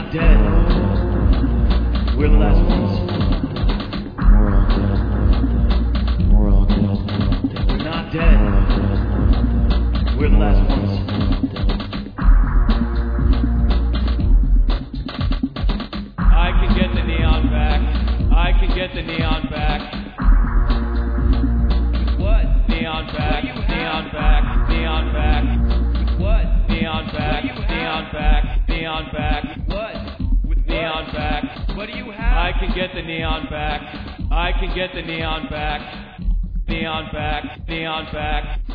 not dead. We're the last ones. We're not dead. We're the last ones. I can get the neon back. I can get the neon back. What? Neon back. Neon back. Neon back. What? Neon back. Neon back. Neon back. What? With neon back. What do you have? I can get the neon back. I can get the neon back. Neon back. Neon back.